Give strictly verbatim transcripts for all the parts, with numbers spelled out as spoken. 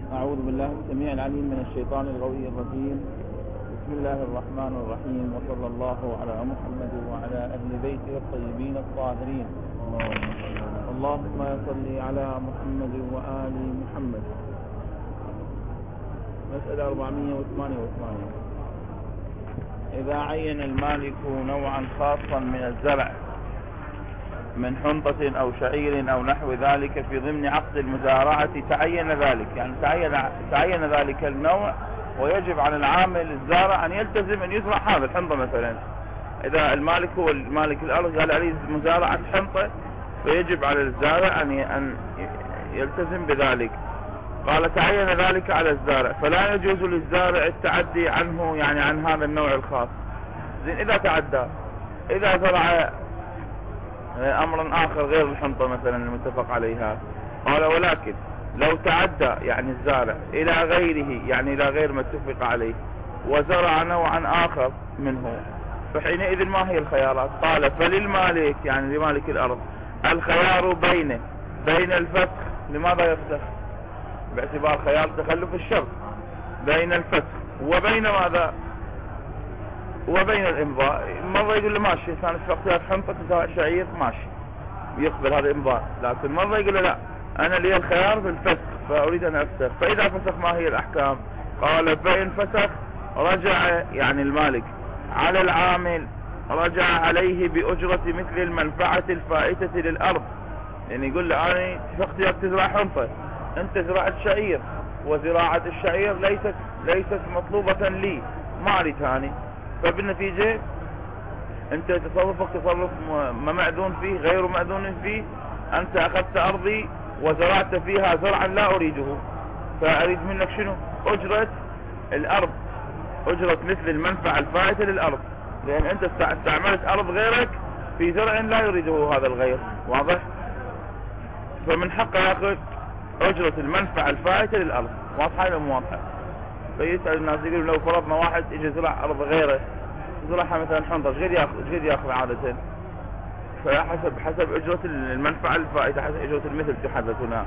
أعوذ بالله السميع العليم من الشيطان الغوي الرجيم. بسم الله الرحمن الرحيم، وصلى الله على محمد وعلى أهل بيته الطيبين الطاهرين. اللهم صل على محمد وآل محمد. مسألة أربعمائة وثمانية وثمانين. إذا عين المالك نوعا خاصا من الزرع من حنطة أو شعير أو نحو ذلك في ضمن عقد المزارعة، تعين ذلك، يعني تعين, تعين ذلك النوع، ويجب على العامل الزارع أن يلتزم أن يزرع هذا الحنطة. مثلا إذا المالك هو المالك الأرض قال عليه مزارعة حنطة، فيجب على الزارع أن يلتزم بذلك. قال تعين ذلك على الزارع، فلا يجوز للزارع التعدي عنه، يعني عن هذا النوع الخاص. زين، إذا تعدى، إذا زرع أمرا آخر غير الحنطة مثلا المتفق عليها، قال ولكن لو تعدى يعني الزارع إلى غيره، يعني إلى غير ما اتفق عليه، وزرع نوعا آخر منه، فحينئذ ما هي الخيارات؟ قال فللمالك، يعني لمالك الأرض، الخيار بينه بين الفسخ. لماذا يفسخ؟ باعتبار خيار تخلف الشرط، بين الفسخ وبين ماذا؟ وبين الإمضاء. مرة يقول له ماشي، كان في اختيار حنطة تزرع شعير، ماشي يقبل هذا إمضاء، لكن مرة يقول له لا، أنا لي الخيار في الفسخ فأريد أن أفسخ. فإذا فسخ ما هي الأحكام؟ قال فإن فسخ رجع، يعني المالك، على العامل، رجع عليه بأجرة مثل المنفعة الفائتة للأرض. يعني يقول له أنا في اختيار تزرع حنطة، أنت زراعة شعير، وزراعة الشعير ليست ليست مطلوبة لي، ما أريد هاني. فبالنتيجة انت تصرفك تصرف ما مأذون فيه، غير مأذون فيه. انت اخذت ارضي وزرعت فيها زرعا لا اريده، فاريد منك شنو؟ اجرة الارض، اجرة مثل المنفعة الفائتة للارض، لان انت استعملت ارض غيرك في زرع لا يريده هذا الغير. واضح؟ فمن حقه ياخذ اجرة المنفعة الفائتة للارض. واضحة ولا مو واضحة؟ فيسأل الناس، يقول لو فرضنا واحد اجى زرع ارض غيره، زرعها مثلا حنطة، ايش قد ياخذ؟ ايش قد ياخذ عادة؟ فحسب حسب اجرة المنفعة الفائتة، حسب اجرة المثل تحدث هنا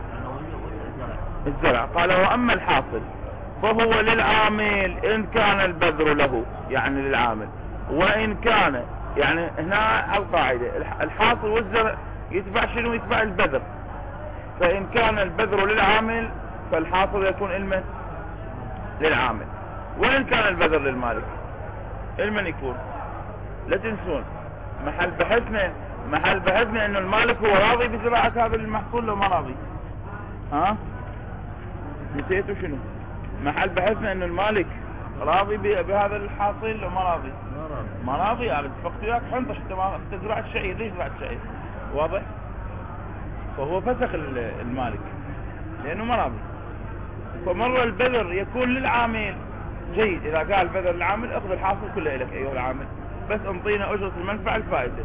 الزرع. قال واما الحاصل فهو للعامل ان كان البذر له، يعني للعامل، وان كان، يعني هنا القاعدة الحاصل والزرع يتبع شنو؟ يتبع البذر. فان كان البذر للعامل فالحاصل يكون علما للعامل، وإن كان البذر للمالك علما يكون. لا تنسون محل بحثنا محل بحثنا انه المالك هو راضي بزراعة هذا المحصول لو ما راضي. ها نسيتوا شنو؟ محل بحثنا انه المالك راضي بهذا الحاصل لو ما راضي. ما راضي، يعني اتفقت وياك حنطة، انت زراعة الشعير، ليش زراعة الشعير؟ واضح؟ فهو فسخ المالك لانه ما راضي. فمرة البذر يكون للعامل، جيد، اذا قال البذر للعامل اخذ الحاصل كله لك ايها العامل، بس انطينا اجرة المنفعة الفائتة.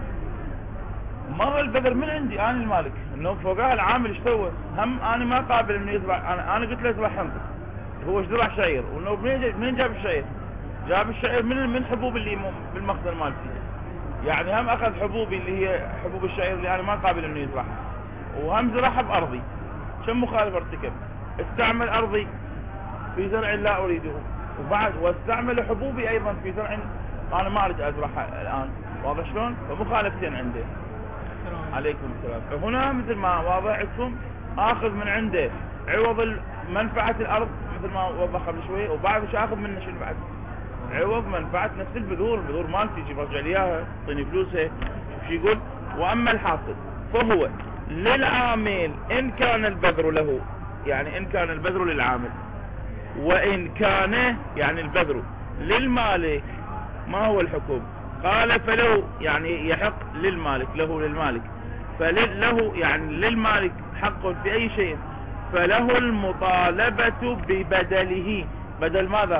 مرة البذر من عندي انا المالك، انه فوقها العامل ايش سوى؟ هم انا ما قابل انه يزرع، انا انا قلت له ازرع حنطة، هو زرع شعير، وانه منين جاب الشعير؟ جاب الشعير من من حبوب اللي بالمخزن مالتي، يعني هم اخذ حبوبي اللي هي حبوب الشعير اللي انا ما قابل انه يزرعها، وهم زرعها بارضي. شو مخالف ارتكب؟ استعمل ارضي في زرع لا اريده، وبعد واستعمل حبوبي ايضا في زرع انا ما اريد ازرعها الان. واضح شلون؟ فمخالفتين عنده. عليكم السلام. فهنا مثل ما واضح عندكم، اخذ من عنده عوض منفعة الارض مثل ما وضح قبل شوي، وبعد مش اخذ منه شنو بعد؟ عوض منفعة نفس البذور، البذور مالتي يجي برجع لي اياها، اعطيني فلوسها. شوف شو يقول؟ واما الحاصل فهو للعامل ان كان البذر له، يعني ان كان البذر للعامل، وان كان يعني البذر للمالك. ما هو الحكم؟ قال فله، يعني يحق للمالك، له للمالك، فله يعني للمالك حق في اي شيء، فله المطالبة ببدله. بدل ماذا؟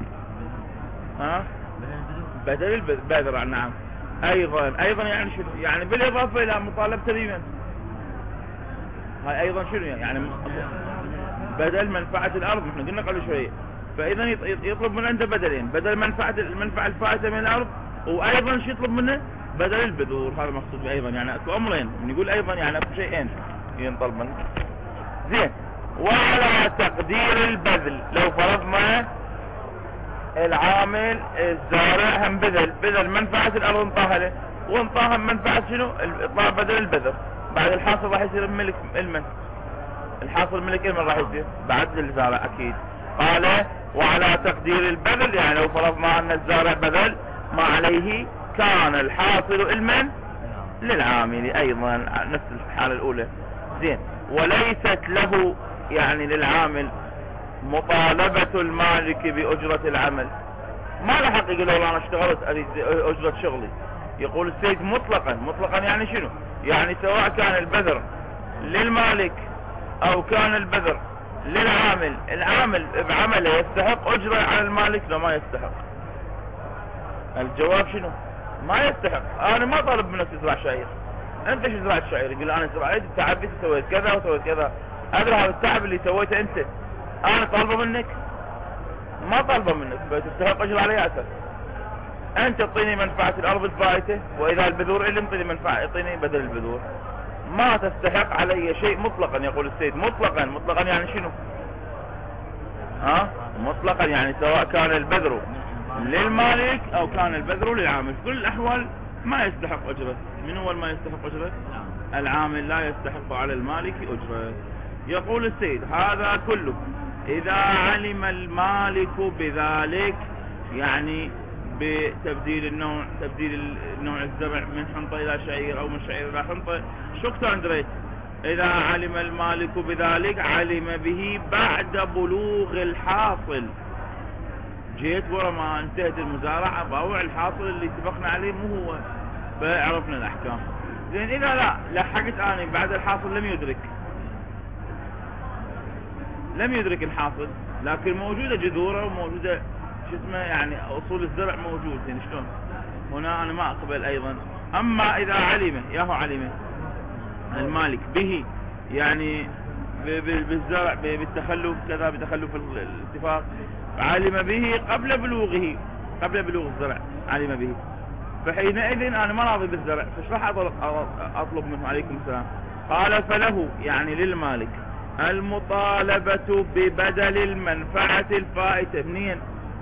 ها؟ بدل البذر. نعم. ايضا ايضا يعني شنو؟ يعني بالاضافة الى مطالبة بمن؟ هاي ايضا شنو يعني؟ بدل منفعة الارض، احنا قلنا قبل شوية. فاذا يطلب من عنده بدلين، بدل منفعة المنفعة الفائتة من الارض، وايضا شو يطلب منه؟ بدل البذور. هذا مقصود ايضا، يعني اكو امرين، نقول ايضا يعني اكو شيئين ينطلب منه. زين. وعلى تقدير البذل. لو فرضنا العامل الزارع هم بذل بذل منفعة الارض انطاها له، وانطاها منفعة شنو؟ اطلاع بدل البذر. بعد الحاصل راح يصير ملك المن، الحاصل ملك المن راح يصير بعد الزارع اكيد. قال وعلى تقدير البذل، يعني لو فرضنا ان الزارع بذل ما عليه كان الحاصل المن للعامل ايضا نفس الحالة الاولى. زين، وليست له يعني للعامل مطالبة المالك بأجرة العمل. ما له حق يقول والله انا اشتغلت اريد اجرة شغلي. يقول السيد مطلقا، مطلقا يعني شنو؟ يعني سواء كان البذر للمالك او كان البذر للعامل، العامل بعمله يستحق اجرة على المالك لو ما يستحق. الجواب شنو؟ ما يستحق. انا ما طالب منك تزرع شعير، انت شو زرعت شعير؟ يقول انا زرعت تعبت سويت كذا وسويت كذا. ادري هذا التعب اللي سويته انت، انا طالبه منك؟ ما طالبه منك، بتستحق اجر على اساس انت تعطيني منفعة الارض الفائتة، واذا البذور اللي انطيني منفعة اعطيني بدل البذور. ما تستحق علي شيء مطلقا. يقول السيد مطلقا. مطلقا يعني شنو؟ ها مطلقا يعني سواء كان البذر للمالك او كان البذر للعامل، في كل الاحوال ما يستحق اجرة. من هو ما يستحق اجرة؟ العامل لا يستحق على المالك اجرة. يقول السيد هذا كله اذا علم المالك بذلك، يعني بتبديل النوع، تبديل النوع الزرع من حنطة الى شعير او من شعير الى حنطة. شو دريت؟ اذا علم المالك بذلك علم به بعد بلوغ الحاصل. جيت ورا ما انتهت المزارعة باوع الحاصل اللي اتفقنا عليه مو هو، فعرفنا الاحكام. زين، اذا لا لحقت اني بعد الحاصل لم يدرك لم يدرك الحاصل، لكن موجودة جذوره وموجودة شو اسمه يعني اصول الزرع موجود. زين شلون؟ هنا انا ما اقبل ايضا. اما اذا علم ياهو علم المالك به، يعني بالزرع بالتخلف كذا بتخلف الاتفاق، علم به قبل بلوغه، قبل بلوغ الزرع علم به، فحينئذ انا ما راضي بالزرع، فايش راح اطلب منه؟ عليكم السلام. قال فله يعني للمالك المطالبة ببدل المنفعة الفائتة. منين؟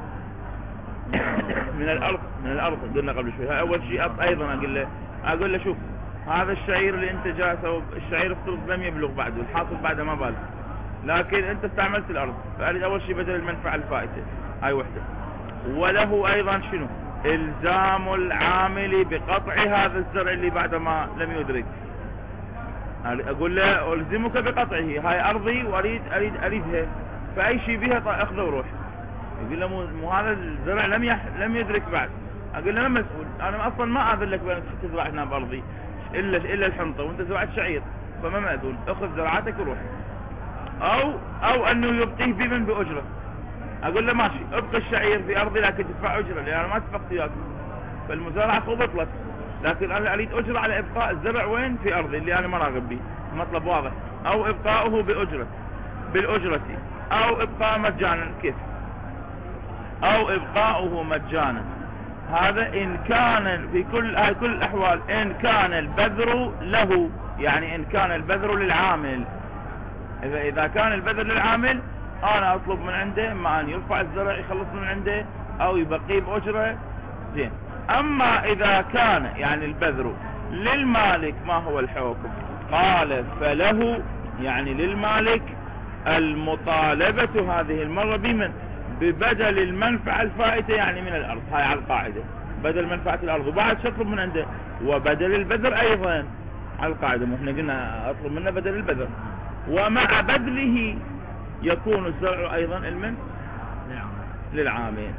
من الارض. من الارض قلنا قبل شوي. هاي اول شيء ايضا اقول له اقول له شوف هذا الشعير اللي انت جالسه، الشعير افترض لم يبلغ بعده، الحاصل بعده ما بالغ، لكن انت استعملت الارض، فاريد اول شيء بدل المنفعة الفائتة. هاي وحدة. وله ايضا شنو؟ الزام العامل بقطع هذا الزرع اللي بعد ما لم يدرك. اقول له الزمك بقطعه، هاي ارضي واريد اريد اريدها، فاي شيء بها اخذه وروح. يقول له مو هذا الزرع لم يح... لم يدرك بعد. اقول له انا مسؤول، انا اصلا ما اذن لك بانك تزرع هنا بارضي الا الا الحنطه، وانت زرعت شعير فما ماذون، اخذ زراعتك وروح. او او انه يبقيه بمن باجره. اقول له ماشي ابقى الشعير في ارضي لكن تدفع اجره، لان انا ما اتفقت وياك، فالمزارعه خو بطلت، لكن انا اريد اجره على ابقاء الزرع وين؟ في ارضي اللي انا ما راغب به. مطلب واضح. او ابقاؤه باجره بالاجره، او ابقاء مجانا. كيف؟ او ابقاؤه مجانا. هذا ان كان في كل هاي كل الاحوال ان كان البذر له، يعني ان كان البذر للعامل. اذا اذا كان البذر للعامل انا اطلب من عنده اما ان يرفع الزرع يخلص من عنده او يبقيه باجره. زين. اما اذا كان يعني البذر للمالك ما هو الحكم؟ قال فله يعني للمالك المطالبة هذه المرة بمن؟ ببدل المنفعة الفائتة، يعني من الارض. هاي على القاعدة بدل منفعة الارض. وبعد شو اطلب من عنده؟ وبدل البذر ايضا على القاعدة. مو احنا قلنا اطلب منه بدل البذر، ومع بذله يكون الزرع ايضا المن للعامل.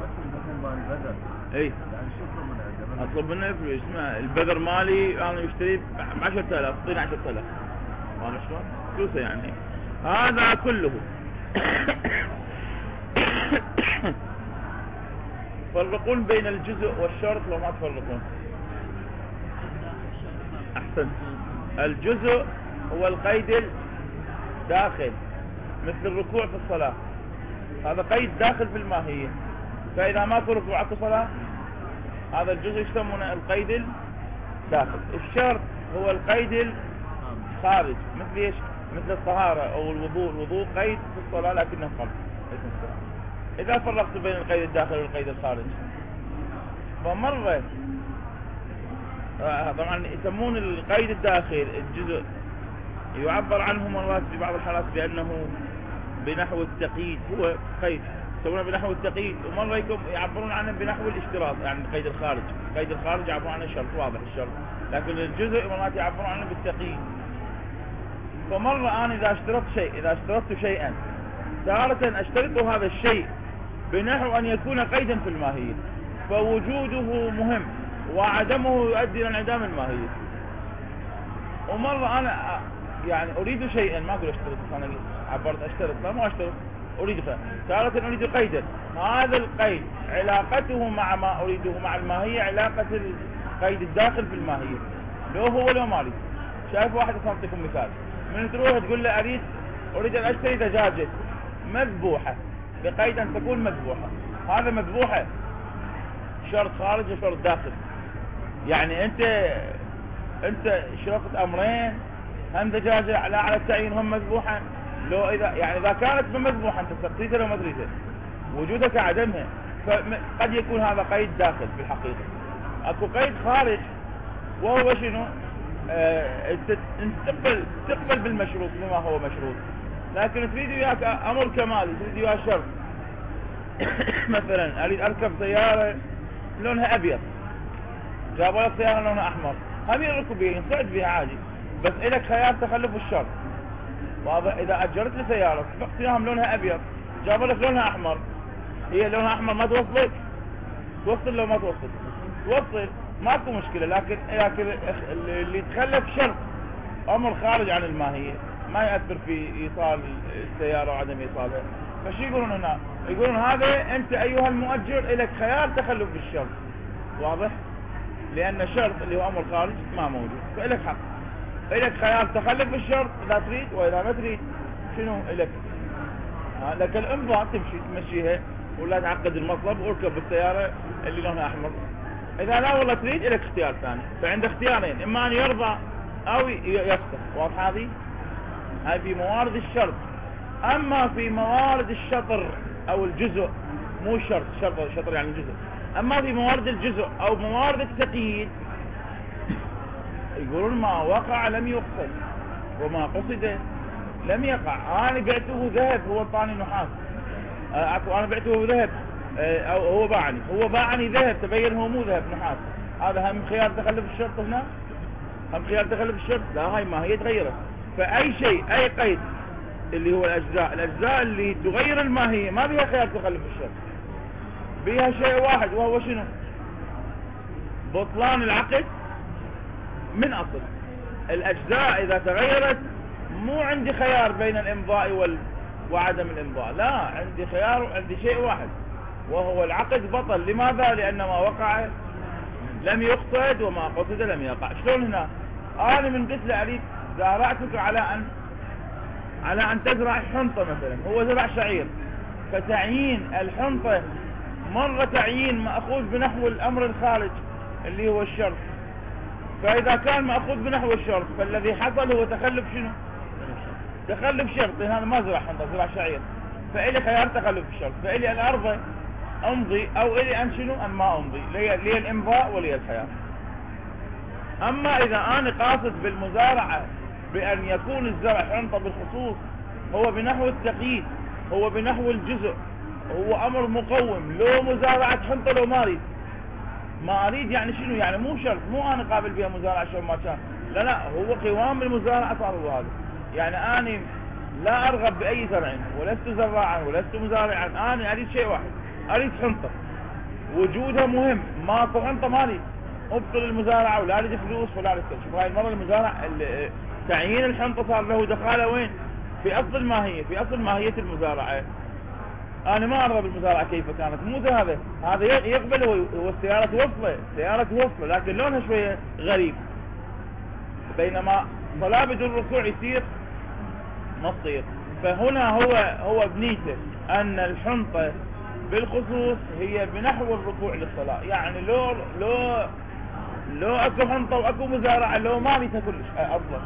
اي اطلب منه فلوس. اسمع البذر مالي انا يشتري ب عشرة آلاف، اعطيني عشرة آلاف، وانا شلون فلوسه يعني. هذا كله فرقون بين الجزء والشرط لو ما تفرقون. احسن. الجزء هو القيد الداخل مثل الركوع في الصلاة، هذا قيد داخل في الماهية، فاذا ماكو ركوع اكو صلاة هذا الجزء يسمونه القيد الداخل. الشرط هو القيد الخارج مثل ايش؟ مثل الطهارة أو الوضوء. الوضوء قيد في الصلاة لكنه فرض. إذا فرقت بين القيد الداخلي والقيد الخارجي فمرة طبعا يسمون القيد الداخلي الجزء يعبر عنه مرات في بعض الحالات بأنه بنحو التقييد، هو قيد يسمونه بنحو التقييد، ومرة يعبرون عنه بنحو الاشتراط، يعني القيد الخارج. القيد الخارج يعبرون عنه الشرط، واضح الشرط، لكن الجزء مرات يعبرون عنه بالتقييد. فمرة أنا إذا اشترطت شيء إذا اشترطت شيئا تارة اشترط هذا الشيء بنحو أن يكون قيدا في الماهية، فوجوده مهم وعدمه يؤدي إلى انعدام الماهية. ومرة أنا يعني أريد شيئا، ما أقول اشترط، أنا عبرت اشترط، لا ما اشترط، أريد فهم. تارة أريد قيدا، هذا القيد علاقته مع ما أريده مع الماهية علاقة القيد الداخل في الماهية، لو هو لو ما أريد. شايف واحد أصنعطيكم مثال، من تروح تقول له أريد أريد أن أشتري دجاجة مذبوحة بقيد أن تكون مذبوحة، هذا مذبوحة شرط خارج وشرط داخل. يعني أنت أنت شرطت أمرين، هم دجاجة على على التعيين هم مذبوحة، لو إذا يعني إذا كانت مذبوحة أنت تريدها لو ما تريدها، وجودك عدمها، فقد يكون هذا قيد داخل في الحقيقة. أكو قيد خارج وهو شنو؟ آه تقبل تقبل بالمشروط بما هو مشروط، لكن تريد وياك أمر كمالي، تريد وياك شرط. مثلا أريد أركب سيارة لونها أبيض، جابوا لك سيارة لونها أحمر، هم يركب بيها ينصعد بيها عادي، بس إلك خيار تخلف الشرط، واضح؟ إذا أجرت لي سيارة سبقت فيهم لونها أبيض، جابوا لك لونها أحمر، هي لونها أحمر ما توصلك؟ توصل لو ما توصل؟ توصل، ماكو مشكلة، لكن لكن اللي يتخلف شرط أمر خارج عن الماهية ما يأثر في إيصال السيارة وعدم إيصالها. فشي يقولون هنا؟ يقولون هذا أنت أيها المؤجر إلك خيار تخلف بالشرط، واضح؟ لأن الشرط اللي هو أمر خارج ما موجود، فإلك حق، إلك خيار تخلف بالشرط إذا تريد، وإذا ما تريد شنو إلك؟ لك الإمضاء تمشي تمشيها ولا تعقد المطلب واركب بالسيارة اللي لونها أحمر. إذا لا والله تريد إلك اختيار ثاني، فعند اختيارين، إما أن يرضى أو يفسخ. واضح هذه؟ هاي في موارد الشرط. أما في موارد الشطر أو الجزء، مو شرط، شرط شطر يعني جزء، أما في موارد الجزء أو موارد التقييد يقولون ما وقع لم يقصد وما قصد لم يقع. أنا بعته ذهب هو طاني نحاس، أكو أنا بعته ذهب أو هو باعني هو باعني ذهب تبين هو مو ذهب نحاس، هذا هم خيار تخلف الشرط هنا؟ هم خيار تخلف الشرط؟ لا، هاي ما هي تغيرت. فأي شيء أي قيد اللي هو الأجزاء الأجزاء اللي تغير الماهية ما بيها خيار تخلف الشرط، بيها شيء واحد وهو شنو؟ بطلان العقد من أصل. الأجزاء إذا تغيرت مو عندي خيار بين الإمضاء وال... وعدم الإمضاء، لا، عندي خيار، عندي شيء واحد وهو العقد بطل. لماذا؟ لأن ما وقع لم يقصد وما قصد لم يقع. شلون هنا؟ أنا من قلت له أريد زارعتك على أن على أن تزرع حنطة مثلا، هو زرع شعير، فتعيين الحنطة مرة تعيين مأخوذ بنحو الأمر الخارج اللي هو الشرط. فإذا كان مأخوذ بنحو الشرط فالذي حصل هو تخلف شنو؟ تخلف شرط. هذا ما زرع حنطة، زرع شعير، فإلي خيار تخلف الشرط، فإلي أن أرضى أمضي أو إلي أن شنو؟ أن ما أمضي، لي, لي الإمضاء ولي الخيار. أما إذا أنا قاصد بالمزارعة بأن يكون الزرع حنطة بالخصوص، هو بنحو التقييد، هو بنحو الجزء، هو أمر مقوم، لو مزارعة حنطة لو ما أريد ما أريد يعني شنو؟ يعني مو شرط، مو أنا قابل بها مزارعة شو ما كان، لا لا، هو قوام المزارعة صار هو هذا. يعني أنا لا أرغب بأي زرع ولست زراعا ولست مزارعا، أنا أريد شيء واحد، أريد حنطة، وجودها مهم، ما أكو حنطة ما أريد، أبطل المزارعة ولا أريد فلوس ولا أريد كل شيء. هاي المرة المزارع تعيين الحنطة صار له دخاله وين؟ في أصل الماهية، في أصل ماهية المزارعة. أنا ما أرغب بالمزارعة كيف كانت، مو هذا هذا يقبل، هو السيارة توصله، السيارة توصله، لكن لونها شوية غريب، بينما صلاة بدون ركوع يصير ما تصير. فهنا هو هو بنيته أن الحنطة بالخصوص هي بنحو الركوع للصلاة. يعني لو لو لو أكو حنطة وأكو مزارعة لو ما ريتها كلش أفضل،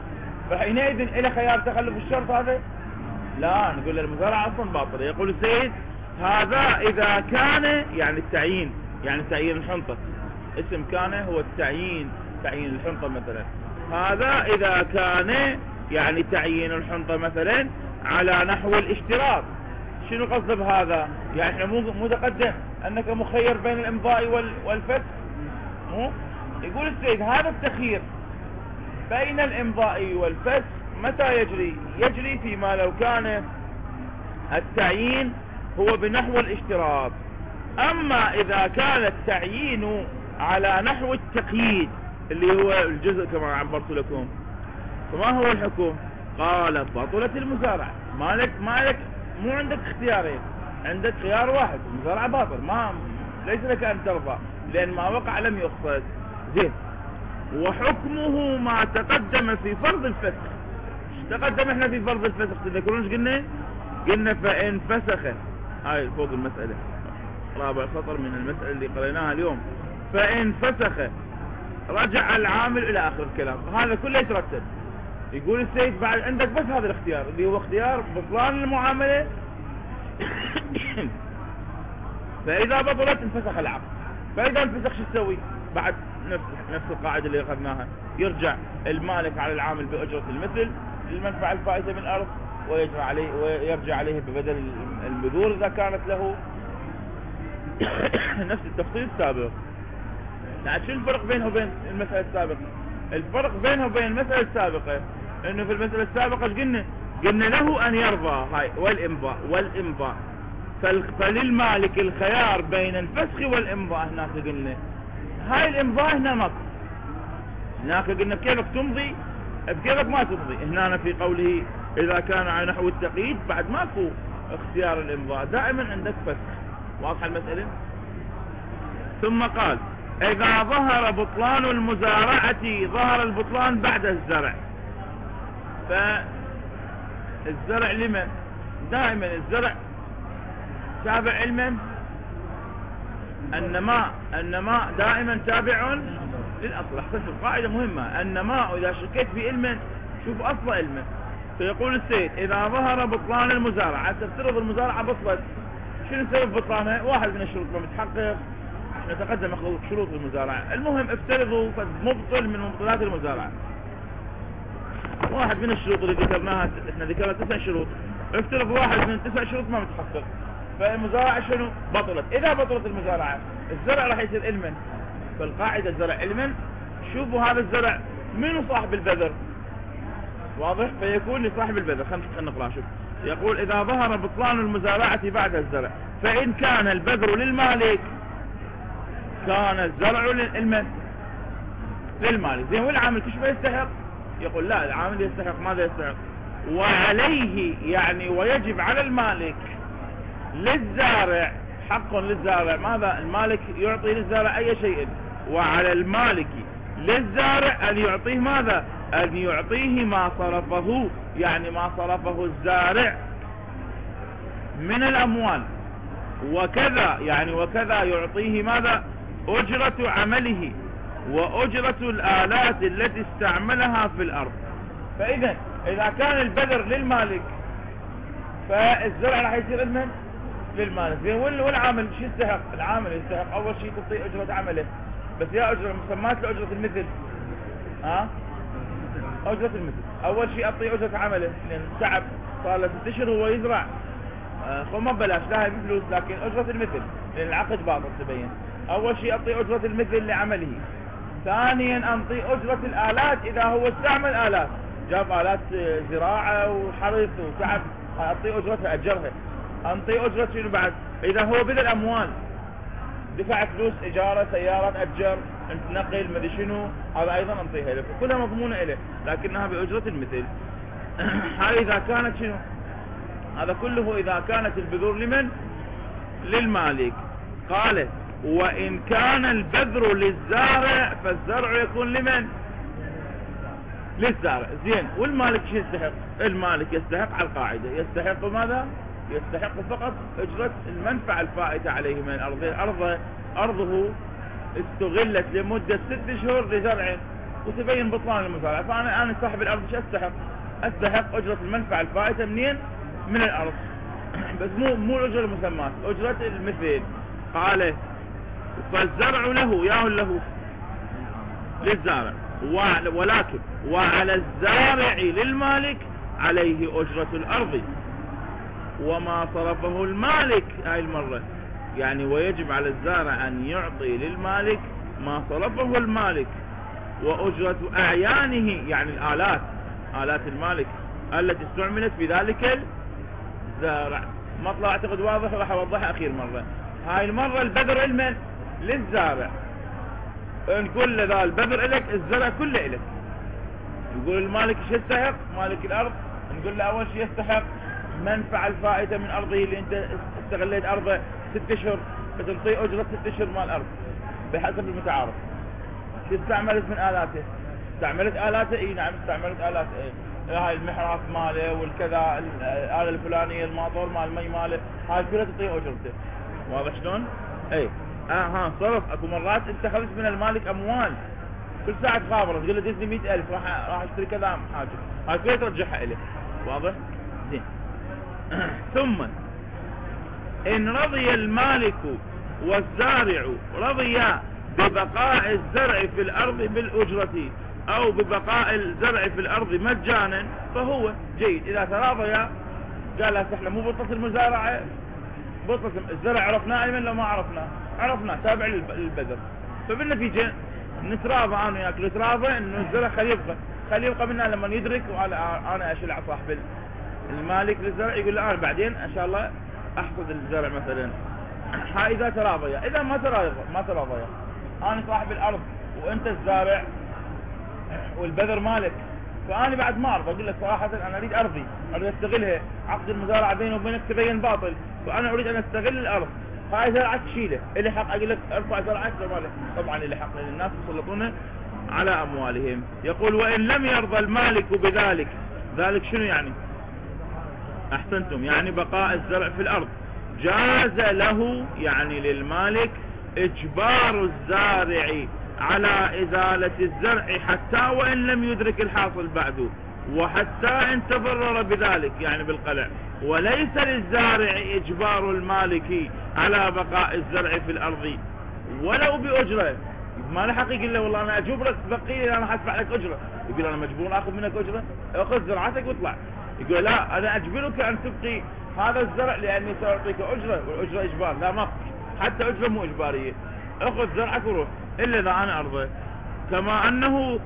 فحينئذ إلى خيار تخلف الشرط هذا؟ لا، نقول المزارعة أصلا باطلة. يقول السيد هذا إذا كان يعني التعيين، يعني تعيين الحنطة، اسم كان هو التعيين، تعيين الحنطة مثلا. هذا إذا كان يعني تعيين الحنطة مثلا على نحو الاشتراط. شنو قصده بهذا؟ يعني احنا مو متقدم انك مخير بين الامضاء والفسخ، مو يقول السيد هذا التخيير بين الامضاء والفسخ متى يجري؟ يجري فيما لو كان التعيين هو بنحو الاشتراط. اما اذا كان التعيين على نحو التقييد اللي هو الجزء كما عبرت لكم، فما هو الحكم؟ قال بطلت المزارعة. مالك مالك مو عندك اختيارين، عندك خيار واحد، المزارعة باطل، ما ليس لك ان ترضى لان ما وقع لم يقصد. زين، وحكمه ما تقدم في فرض الفسخ. تقدم احنا في فرض الفسخ تذكرون ايش قلنا؟ قلنا فان فسخ، هاي فوق المسألة رابع سطر من المسألة اللي قريناها اليوم. فان فسخ رجع العامل الى اخر الكلام، هذا كله يترتب. يقول السيد بعد عندك بس هذا الاختيار اللي هو اختيار بطلان المعاملة. فاذا بطلت انفسخ العقد. فاذا انفسخ شو تسوي؟ بعد نفس نفس القاعدة اللي اخذناها، يرجع المالك على العامل بأجرة المثل للمنفعة الفائتة من الارض، ويجرى عليه ويرجع عليه ببدل البذور اذا كانت له. نفس التفصيل السابق. شو الفرق بينه وبين المسألة السابقة؟ الفرق بينه وبين المسألة السابقة انه في المسألة السابقة ايش قلنا؟ قلنا له ان يرضى هاي والامضاء والامضاء فللمالك الخيار بين الفسخ والامضاء. هناك قلنا هاي الامضاء هنا ماكو، هناك قلنا بكيفك تمضي بكيفك ما تمضي. هنا في قوله اذا كان على نحو التقييد بعد ماكو اختيار الامضاء، دائما عندك فسخ. واضحة المسألة؟ ثم قال اذا ظهر بطلان المزارعة ظهر البطلان بعد الزرع. فالزرع لمن؟ دائما الزرع تابع علما، النماء النماء دائما تابع للاصل. احسنت، القاعدة مهمة، النماء اذا شكيت في علما شوف اصل علما. فيقول السيد اذا ظهر بطلان المزارعة، تفترض المزارعة بطلت، شنو سبب بطلانها؟ واحد من الشروط ما متحقق، نتقدم اخذ شروط المزارعة. المهم افترضوا مبطل من مبطلات المزارعة، واحد من الشروط اللي ذكرناها، احنا ذكرنا تسع شروط، افترض واحد من التسع شروط ما متحقق، فالمزارعة شنو؟ بطلت. اذا بطلت المزارعة الزرع راح يصير علما. فالقاعدة الزرع علما. شوفوا هذا الزرع منو صاحب البذر؟ واضح؟ فيكون لصاحب البذر. خلينا نقرأ. شوف يقول اذا ظهر بطلان المزارعة بعد الزرع فان كان البذر للمالك كان الزرع للمن؟ للمالك. زين، والعامل كيف يستحق؟ يقول لا، العامل يستحق. ماذا يستحق؟ وعليه يعني ويجب على المالك للزارع، حق للزارع. ماذا؟ المالك يعطي للزارع اي شيء، وعلى المالك للزارع ان يعطيه ماذا؟ ان يعطيه ما صرفه، يعني ما صرفه الزارع من الاموال. وكذا يعني وكذا يعطيه ماذا؟ أجرة عمله وأجرة الآلات التي استعملها في الأرض. فإذا إذا كان البذر للمالك فالزرع راح يصير لمن؟ للمالك. والعامل شو يستحق؟ العامل يستحق أول شيء تعطيه أجرة عمله، بس يا أجرة مسمات لأجرة المثل. ها؟ أجرة المثل. أول شيء أعطيه أجرة عمله، لأن تعب صار له ست أشهر هو يزرع، خو ما ببلاش، لا هي بفلوس، لكن أجرة المثل لأن العقد باطل تبين. أول شيء أعطي أجرة المثل لعمله. ثانيا أعطي أجرة الآلات إذا هو استعمل آلات، جاب آلات زراعة وحرث وتعب، أعطي أجرتها أجرها. أعطي أجرة شنو بعد؟ إذا هو بذل أموال، دفع فلوس إجارة سيارات، أجر نقل مدري شنو، هذا أيضا أعطيها له، كلها مضمونة إليه لكنها بأجرة المثل. هذه إذا كانت شنو؟ هذا كله إذا كانت البذور لمن؟ للمالك. قال وإن كان البذر للزارع فالزرع يكون لمن؟ للزارع. زين، والمالك شو يستحق؟ المالك يستحق على القاعدة، يستحق ماذا؟ يستحق فقط أجرة المنفعة الفائتة عليه من الأرض. أرضه, أرضه استغلت لمدة ست شهور لزرع، وتبين بطلان المزارع. فأنا أنا صاحب الأرض شو أستحق؟ أستحق أجرة المنفعة الفائتة منين؟ من الأرض. بس مو مو الأجرة المسماة، أجرة المثل. قال فالزرع له، ياه له للزارع، ولكن وعلى الزارع للمالك عليه أجرة الأرض وما صرفه المالك. هاي المرة يعني ويجب على الزارع أن يعطي للمالك ما صرفه المالك وأجرة أعيانه، يعني الآلات، آلات المالك التي استعملت في ذلك الزارع. مطلع أعتقد واضح، راح أوضحها أخير مرة. هاي المرة البذر المن للزارع، نقول له ذا البذر إلك، الزرع كله إلك. يقول المالك ايش يستحق؟ مالك الأرض نقول له أول شيء يستحق منفعة الفائدة من أرضه اللي أنت استغليت أرضه ست أشهر، فتنطيه أجرة ست أشهر مال الأرض بحسب المتعارف. شو استعملت من آلاته؟ استعملت آلاته؟ إي نعم استعملت آلاته. إيه هاي المحراث ماله والكذا، الآلة الفلانية، الماطور مال المي ماله، هاي كلها تطيه أجرته. واضح شلون؟ إي آه ها صرف. أكو مرات أنت خذت من المالك أموال كل ساعة تخابره تقول له دزني مئة ألف راح راح اشتري كذا حاجة، هاي كلها ترجعها إليه. واضح؟ زين. ثم إن رضي المالك والزارع رضيا ببقاء الزرع في الأرض بالأجرة أو ببقاء الزرع في الأرض مجانا فهو جيد. إذا تراضيا قال هسه احنا مو بطلة المزارعة، بطلة الزرع عرفناه أيمن لو ما عرفناه؟ عرفناه تابع للبذر. فبالنتيجة نتراضى أنا وياك، نتراضى إنه الزرع خليه يبقى، خليه يبقى منا لما يدرك وأنا أنا أشيل صاحب المالك للزرع يقول له أنا بعدين إن شاء الله أحصد الزرع مثلا. هاي إذا تراضيا. إذا ما تراضيا ما تراضيا أنا صاحب الأرض وأنت الزارع والبذر مالك، فأنا بعد ما أرضى أقول لك صراحة أنا أريد أرضي، أريد أستغلها، عقد المزارعة بيني وبينك تبين باطل، فأنا أريد أن أستغل الأرض. هاي زرعك تشيله، اللي حق أقول لك ارفع زرعك مالك، طبعا اللي حق لأن الناس يسلطون على أموالهم. يقول وإن لم يرضى المالك بذلك، ذلك شنو يعني؟ أحسنتم، يعني بقاء الزرع في الأرض، جاز له يعني للمالك إجبار الزارع على إزالة الزرع حتى وإن لم يدرك الحاصل بعده، وحتى إن تضرر بذلك يعني بالقلع. وليس للزارع إجبار المالك على بقاء الزرع في الأرض ولو بأجرة. ما له حق يقول له والله أنا أجبرك تبقي أنا حدفع لك أجرة، يقول أنا مجبور أخذ منك أجرة، أخذ زرعتك واطلع. يقول لا أنا أجبرك أن تبقي هذا الزرع لأني سأعطيك أجرة، والأجرة إجبار. لا ما حتى أجرة مو إجبارية، أخذ زرعك وروح إلا إذا أنا أرضى. كما أنه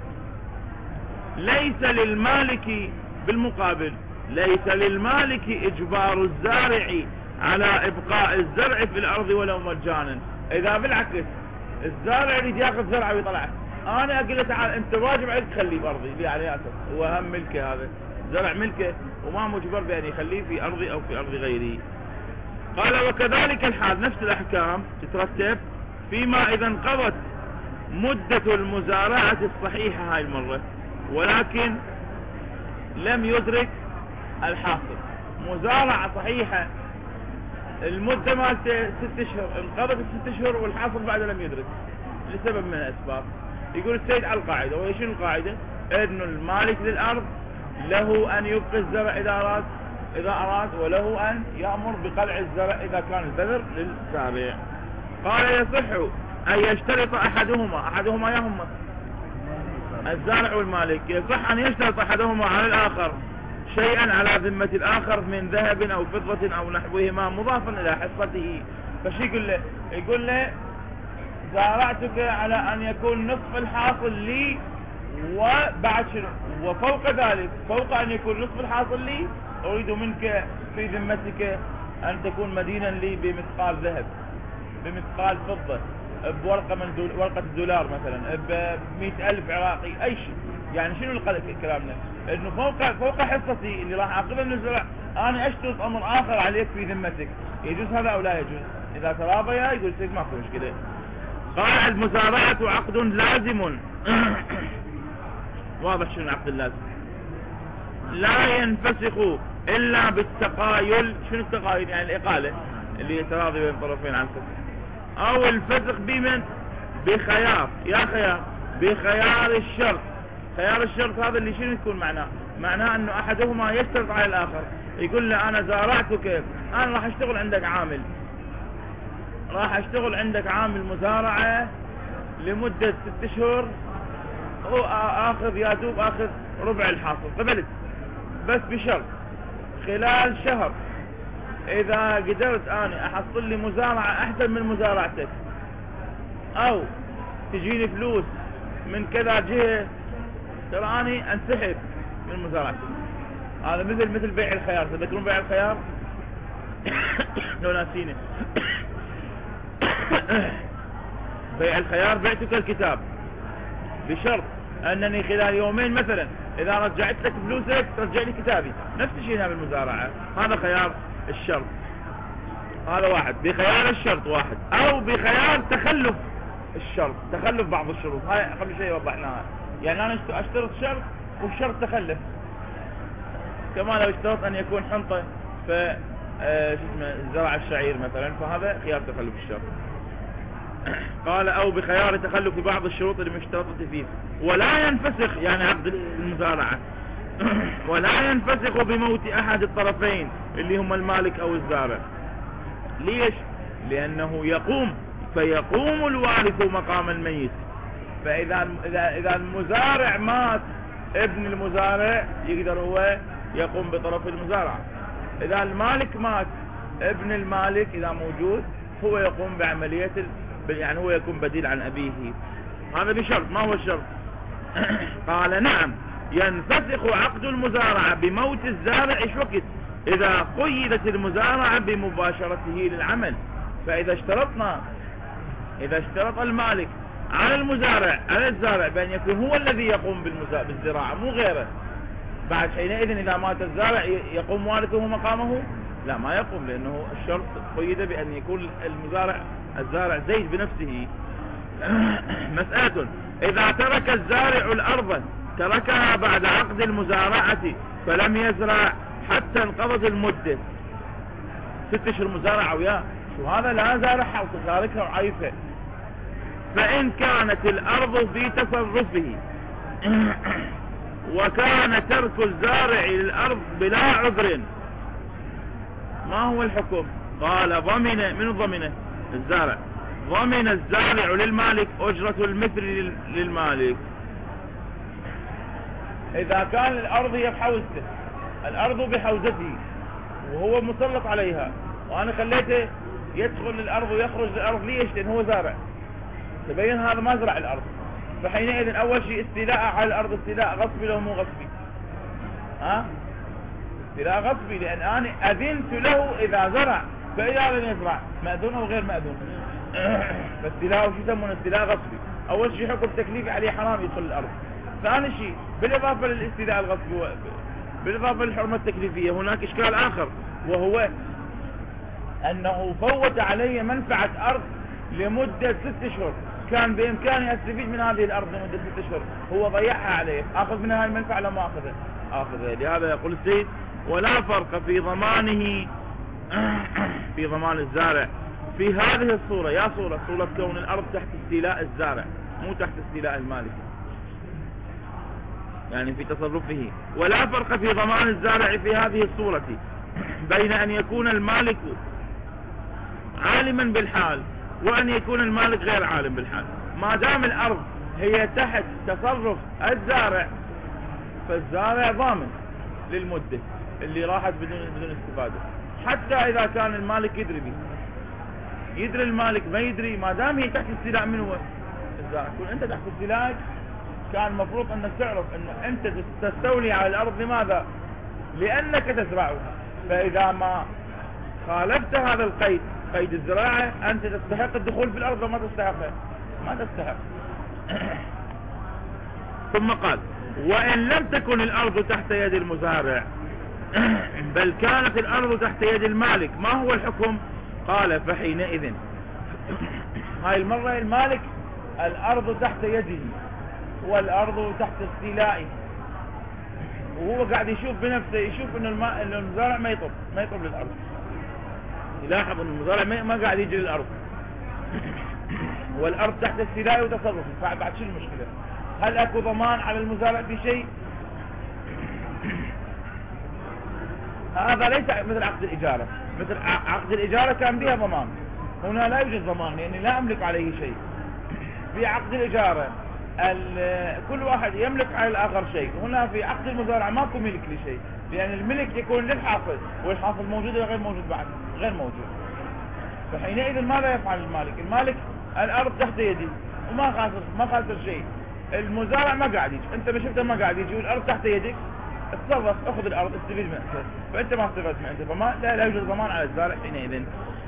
ليس للمالك بالمقابل ليس للمالك إجبار الزارع على إبقاء الزرع في الأرض ولو مجانا. إذا بالعكس الزارع يريد ياخذ زرعه ويطلعه، أنا أقول له تعال أنت واجب عليك تخليه بأرضي، ليه على أساس هو هم ملكه، هذا زرع ملكه وما مجبر بأن يخليه في أرضي أو في أرض غيره. قال وكذلك الحال نفس الأحكام تترتب فيما إذا انقضت مدة المزارعة الصحيحة هاي المرة ولكن لم يدرك الحاصل. مزارعة صحيحة المدة مالته ست اشهر، انقضت الست اشهر والحاصل بعد لم يدرك لسبب من الأسباب. يقول السيد على القاعدة، وهي شنو القاعدة؟ إنه المالك للأرض له أن يبقي الزرع إذا أراد إذا أراد وله أن يأمر بقلع الزرع إذا كان البذر للزارع. قال يصح أن يشترط أحدهما أحدهما يهما الزارع والمالك، يصح أن يشترط أحدهما على الآخر شيئا على ذمة الآخر من ذهب أو فضة أو نحوهما مضافا إلى حصته. فشي يقول له؟ يقول له زارعتك على أن يكون نصف الحاصل لي، وبعد شنو وفوق ذلك فوق أن يكون نصف الحاصل لي أريد منك في ذمتك أن تكون مدينا لي بمثقال ذهب، بمثقال فضة، بورقة من دول ورقة الدولار مثلا، بمئة ألف عراقي، أي شيء. يعني شنو كلامنا؟ إنه فوق فوق حصتي اللي راح أخذها من الزرع أنا أشترط أمر آخر عليك في ذمتك. يجوز هذا أو لا يجوز؟ إذا تراضيا يقول سيد ما في مشكلة. قال المزارعة عقد لازم. واضح شنو العقد اللازم؟ لا ينفسخ إلا بالتقايل. شنو التقايل؟ يعني الإقالة اللي يتراضي بين طرفين عن الفسخ، أو الفسخ بمن؟ بخيار. يا خيار بخيار الشرط. خيار الشرط هذا اللي شنو يكون معناه؟ معناه انه احدهما يشترط على الاخر، يقول له انا زارعتك، انا راح اشتغل عندك عامل، راح اشتغل عندك عامل مزارعة لمدة ست اشهر، واخذ يا دوب اخذ ربع الحاصل، قبلت بس بشرط خلال شهر اذا قدرت انا احصل لي مزارعة احسن من مزارعتك، او تجيني فلوس من كذا جهة، ترى اني انسحب من مزارعتك. هذا مثل مثل بيع الخيار، تذكرون بيع الخيار؟ لو ناسينه. بيع الخيار بعتك الكتاب بشرط انني خلال يومين مثلا اذا رجعت لك فلوسك ترجع لي كتابي. نفس الشيء هنا بالمزارعة، هذا خيار الشرط، هذا واحد بخيار الشرط واحد، او بخيار تخلف الشرط، تخلف بعض الشروط. هاي قبل شيء وضحناها، يعني انا اشترط شرط والشرط تخلف، كما لو اشترط ان يكون حنطة ف آه شو اسمه زرع الشعير مثلا، فهذا خيار تخلف الشرط. قال او بخيار تخلف بعض الشروط المشترطة فيه، ولا ينفسخ يعني عقد المزارعة ولا ينفسخ بموت احد الطرفين اللي هم المالك او الزارع. ليش؟ لانه يقوم فيقوم الوارث مقام الميت. فاذا اذا اذا المزارع مات ابن المزارع يقدر هو يقوم بطرف المزارعة، اذا المالك مات ابن المالك اذا موجود هو يقوم بعملية ال... يعني هو يكون بديل عن ابيه. هذا بشرط. ما هو الشرط؟ قال نعم ينفسخ عقد المزارعة بموت الزارع ايش وقت؟ اذا قيدت المزارعة بمباشرته للعمل. فاذا اشترطنا اذا اشترط المالك على المزارع على الزارع بأن يكون هو الذي يقوم بالزراعة مو غيره، بعد حينئذ اذا مات الزارع يقوم وارثه مقامه؟ لا، ما يقوم، لانه الشرط قيد بأن يكون المزارع الزارع زيد بنفسه. مسألة اذا ترك الزارع الارض تركها بعد عقد المزارعة فلم يزرع حتى انقضت المدة، ست اشهر مزارعة وياه، شو هذا لا زارعها وتتاركها وعايفة، فإن كانت الأرض في تصرفه وكان ترك الزارع للأرض بلا عذر، ما هو الحكم؟ قال ضمن من ضمنه الزارع، ضمن الزارع للمالك أجرة المثل للمالك. إذا كان الأرض هي بحوزته، الأرض بحوزته وهو مسلط عليها، وأنا خليته يدخل للأرض ويخرج للأرض، ليش؟ لأن هو زارع، تبين هذا ما زرع الأرض، فحينئذ أول شيء استيلاء على الأرض استيلاء غصبي لو مو غصبي؟ ها؟ استيلاء غصبي، لأن أنا أذنت له إذا زرع، فإذا لم يزرع مأذون أو غير مأذون. فاستيلاء وش يسمونه؟ استيلاء غصبي. أول شيء حكم تكليفي عليه حرام يدخل الأرض. ثاني شيء بالإضافة للاستيلاء الغصبي بالإضافة للحرمة التكليفية هناك إشكال آخر، وهو أنه فوت علي منفعة أرض لمدة ست اشهر، كان بامكاني استفيد من هذه الارض لمدة ست اشهر، هو ضيعها علي، اخذ منها المنفعة لما اخذها؟ اخذها. لهذا يقول السيد ولا فرق في ضمانه في ضمان الزارع في هذه الصورة، يا صورة صورة كون الارض تحت استيلاء الزارع مو تحت استيلاء المالك، يعني في تصرفه. ولا فرق في ضمان الزارع في هذه الصورة بين ان يكون المالك عالما بالحال وأن يكون المالك غير عالم بالحال. ما دام الأرض هي تحت تصرف الزارع فالزارع ضامن للمدة اللي راحت بدون بدون استفادة، حتى إذا كان المالك يدري به، يدري المالك ما يدري، ما دام هي تحت استيلاء. من هو الزارع؟ كون أنت تحت استيلاء كان المفروض أنك تعرف أنه أنت تستولي على الأرض. لماذا؟ لأنك تزرعها. فإذا ما خالفت هذا القيد، قيد الزراعة، أنت تستحق الدخول في الأرض وما تستحقها، ما تستحق. ثم قال وإن لم تكن الأرض تحت يد المزارع بل كانت الأرض تحت يد المالك، ما هو الحكم؟ قال فحينئذ هاي المرة المالك الأرض تحت يده والأرض تحت استيلائه، وهو قاعد يشوف بنفسه، يشوف إنه الماء إنه المزارع ما يطب ما يطب للأرض، يلاحظ ان المزارع ما قاعد يجي للارض. والأرض تحت استيلائي وتصرفي، فبعد شو المشكلة؟ هل أكو ضمان على المزارع في شيء؟ هذا ليس مثل عقد الإجارة. مثل عقد الإجارة كان بها ضمان، هنا لا يوجد ضمان لأني لا أملك عليه شيء. في عقد الإجارة كل واحد يملك على الآخر شيء، هنا في عقد المزارعة ماكو ملك لشيء، لأن الملك يكون للحاصل، والحاصل موجود ولا غير موجود؟ بعد غير موجود. فحينئذ ماذا يفعل المالك؟ المالك الأرض تحت يدي وما خاسر ما خاسر شيء. المزارع ما قاعد يجي، أنت ما شفته ما قاعد يجي، والأرض تحت يدك، اتصرف، اخذ الأرض، استفيد من أنت، فأنت ما استفدت من أنت، فما لا, لا يوجد ضمان على الزارع حينئذ.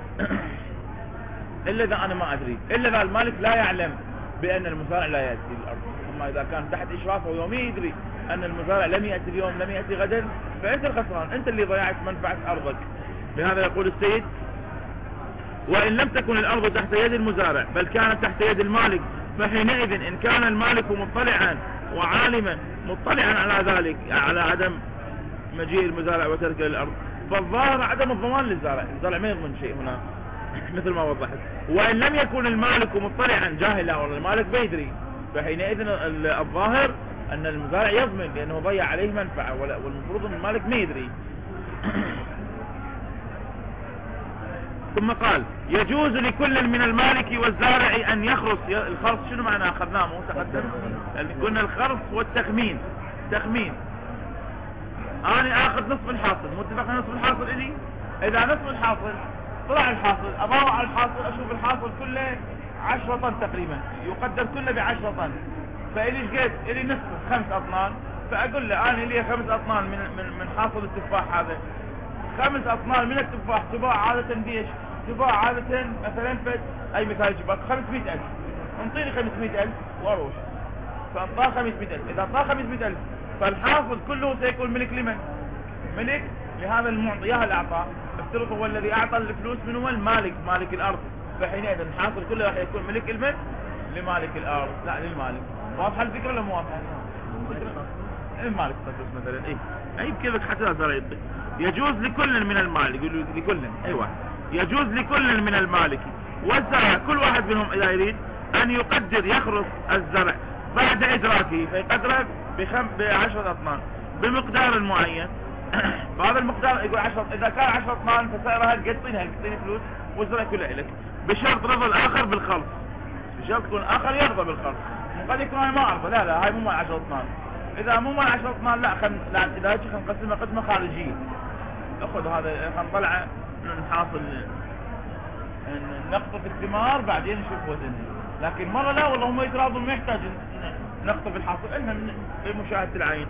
إلا إذا أنا ما أدري، إلا إذا المالك لا يعلم بأن المزارع لا يأتي الأرض. أما إذا كان تحت إشرافه يومي يدري أن المزارع لم يأتي اليوم لم يأتي غدا، فأنت الخسران، أنت اللي ضيعت منفعة أرضك. لهذا يقول السيد: وإن لم تكن الأرض تحت يد المزارع بل كانت تحت يد المالك، فحينئذ إن كان المالك مطلعا وعالما مطلعا على ذلك، على عدم مجيء المزارع وتركه للأرض، فالظاهر عدم الضمان للزارع، الزارع ما يضمن شيء هنا مثل ما وضحت. وإن لم يكن المالك مطلعا جاهلا ولا المالك بيدري، فحينئذ الظاهر أن المزارع يضمن لأنه ضيع عليه منفعة، والمفروض أن المالك ما يدري. ثم قال: يجوز لكل من المالك والزارع أن يخرص. الخرص شنو معناه؟ أخذناه مو تقدم، قلنا الخرص والتخمين. تخمين أنا آخذ نصف الحاصل، متفق نصف الحاصل إلي، إذا نصف الحاصل طلع الحاصل، أضاوع على الحاصل، أشوف الحاصل كله عشرة طن تقريبا، يقدر كله بعشرة طن، فإلي ايش قد؟ إلي نصف خمس أطنان، فأقول له أنا لي خمس أطنان من من من حاصل التفاح هذا، خمس أطنان من التفاح تباع عادة بيش؟ تباع عادة مثلا فد أي مثال جبت خمسمائة ألف، انطيني خمسمائة ألف وأروح، فأعطاه خمسمائة ألف، إذا أعطاه خمسمائة ألف فالحاصل كله سيكون ملك لمن؟ ملك لهذا المعطي، إياه اللي أعطاه، افترض هو الذي أعطى الفلوس من هو المالك، مالك الأرض، فحينئذ الحاصل كله راح يكون ملك المن لمالك الأرض، لا للمالك. واضحة الفكرة ولا مو واضحة؟ المالك تقص مثلا إيه أي كذا حتى لا صار يطيق. يجوز لكل من المالك، يقول لكل أيوة يجوز لكل من المالك والزرع، كل واحد منهم إذا يريد أن يقدر يخرص الزرع بعد إدراكه، فيقدره بخم بعشرة أطنان بمقدار معين. فهذا المقدار يقول عشرة، إذا كان عشرة أطنان فسعرها القطين هالقطين فلوس والزرع كله إلك، بشرط رضا الآخر بالخلص، بشرط يكون الآخر يرضى بالخلص. قد يكون أنا ما أرضى، لا لا هاي مو مال عشرة أطنان، إذا مو مال عشرة أطنان لا خل لا إذا هيك خل نقسمها قسمة خارجية، أخذ هذا خل نطلع نحاصل نقطف الثمار بعدين نشوف وزنها، لكن مرة لا والله هم يتراضوا ما يحتاج نقطف الحاصل، إلنا بمشاهدة العين.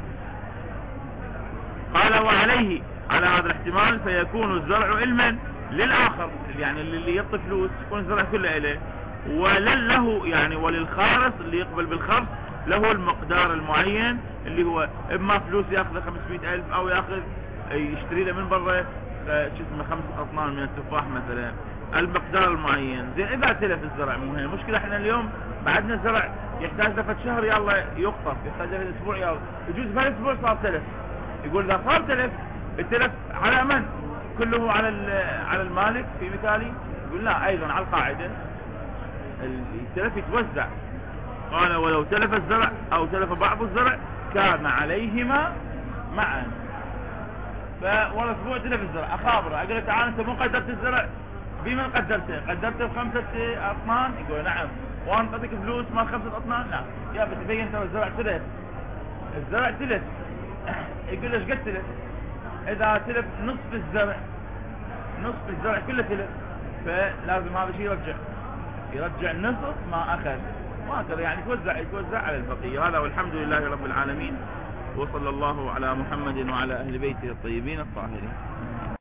قال: وعليه على هذا الاحتمال فيكون الزرع علما للآخر، يعني اللي يعطي فلوس يكون الزرع كله إليه، ولله يعني وللخارص اللي يقبل بالخرص له المقدار المعين اللي هو اما فلوس ياخذ خمسمائة ألف او ياخذ يشتري له من برا شو اسمه خمسة أطنان من التفاح مثلا، المقدار المعين. زين اذا تلف الزرع مو هي المشكله، احنا اليوم بعدنا زرع يحتاج له شهر يلا يقطف، يحتاج له اسبوع يلا، يجوز بهالاسبوع صار تلف، يقول اذا صار تلف التلف على من؟ كله على على المالك في مثالي؟ يقول لا، ايضا على القاعده التلف يتوزع. قال: ولو تلف الزرع او تلف بعض الزرع كان عليهما معا. فورا اسبوع تلف الزرع، اخابره اقول له تعال انت مو قدرت الزرع، بمن قدرته؟ قدرته بخمسة اطنان؟ يقول نعم. وانا اعطيك فلوس ما خمسة اطنان؟ لا. يا بتبين ترى الزرع تلف، الزرع تلف. يقول ايش قد تلف؟ اذا تلف نصف الزرع، نصف الزرع كله تلف، فلازم هذا الشيء يرجع يرجع نصف ما اخذ، وهكذا يعني يتوزع يتوزع على البقية. هذا والحمد لله رب العالمين، وصلى الله على محمد وعلى اهل بيته الطيبين الطاهرين.